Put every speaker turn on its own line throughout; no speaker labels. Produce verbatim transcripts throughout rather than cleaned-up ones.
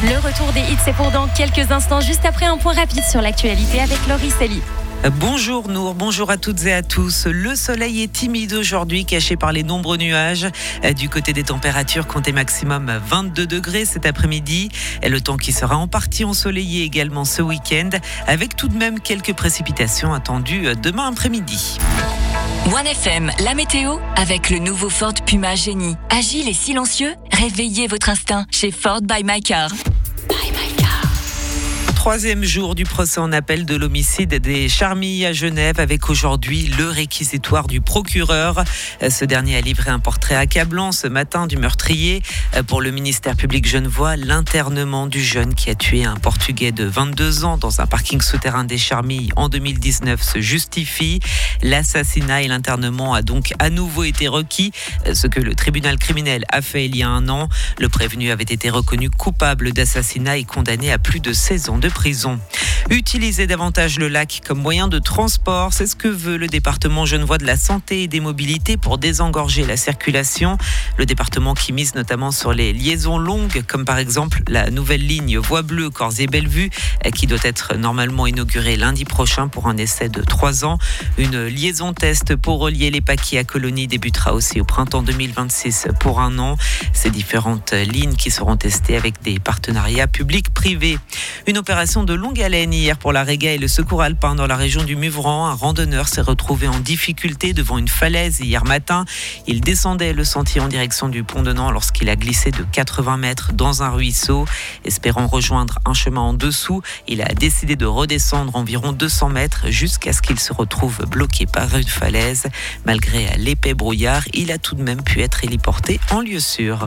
Le retour des hits, c'est pour dans quelques instants, juste après un point rapide sur l'actualité avec Laurie Sely.
Bonjour Nour, bonjour à toutes et à tous. Le soleil est timide aujourd'hui, caché par les nombreux nuages. Du côté des températures, comptez maximum vingt-deux degrés cet après-midi. Et le temps qui sera en partie ensoleillé également ce week-end, avec tout de même quelques précipitations attendues demain après-midi.
One F M, la météo, avec le nouveau Ford Puma Génie. Agile et silencieux, réveillez votre instinct chez Ford by My Car.
Troisième jour du procès en appel de l'homicide des Charmilles à Genève, avec aujourd'hui le réquisitoire du procureur. Ce dernier a livré un portrait accablant ce matin du meurtrier. Pour le ministère public genevois, l'internement du jeune qui a tué un Portugais de vingt-deux ans dans un parking souterrain des Charmilles en deux mille dix-neuf se justifie. L'assassinat et l'internement a donc à nouveau été requis, ce que le tribunal criminel a fait il y a un an. Le prévenu avait été reconnu coupable d'assassinat et condamné à plus de seize ans de prison. Utiliser davantage le lac comme moyen de transport, c'est ce que veut le département genevois de la santé et des mobilités pour désengorger la circulation. Le département qui mise notamment sur les liaisons longues, comme par exemple la nouvelle ligne Voie Bleue Corsier-Bellevue, qui doit être normalement inaugurée lundi prochain pour un essai de trois ans. Une liaison test pour relier les Paquis à Colonie débutera aussi au printemps deux mille vingt-six pour un an. Ces différentes lignes qui seront testées avec des partenariats publics-privés. Une opération de longue haleine hier pour la Réga et le Secours Alpin dans la région du Muvran. Un randonneur s'est retrouvé en difficulté devant une falaise hier matin. Il descendait le sentier en direction du pont de Nant lorsqu'il a glissé de quatre-vingts mètres dans un ruisseau. Espérant rejoindre un chemin en dessous, il a décidé de redescendre environ deux cents mètres jusqu'à ce qu'il se retrouve bloqué par une falaise. Malgré l'épais brouillard, il a tout de même pu être héliporté en lieu sûr.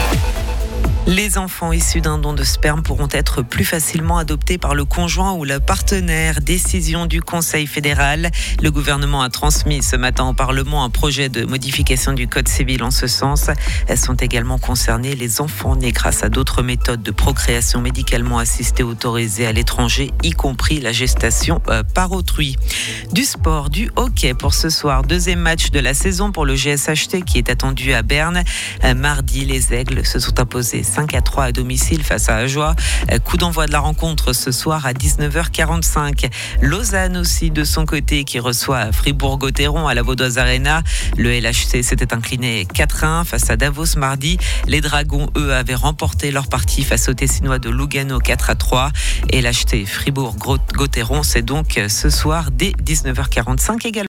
Les enfants issus d'un don de sperme pourront être plus facilement adoptés par le conjoint ou le partenaire. Décision du Conseil fédéral. Le gouvernement a transmis ce matin au Parlement un projet de modification du Code civil en ce sens. Elles sont également concernées les enfants nés grâce à d'autres méthodes de procréation médicalement assistée autorisées à l'étranger, y compris la gestation euh, par autrui. Du sport, du hockey pour ce soir. Deuxième match de la saison pour le G S H T qui est attendu à Berne. Euh, mardi, les Aigles se sont imposés cinq à trois à domicile face à Ajoie. Coup d'envoi de la rencontre ce soir à dix-neuf heures quarante-cinq. Lausanne aussi de son côté qui reçoit Fribourg-Gotteron à la Vaudoise Arena. Le L H C s'était incliné quatre à un face à Davos mardi. Les Dragons, eux, avaient remporté leur partie face aux Tessinois de Lugano quatre à trois. L H C Fribourg-Gotteron, c'est donc ce soir dès dix-neuf heures quarante-cinq également.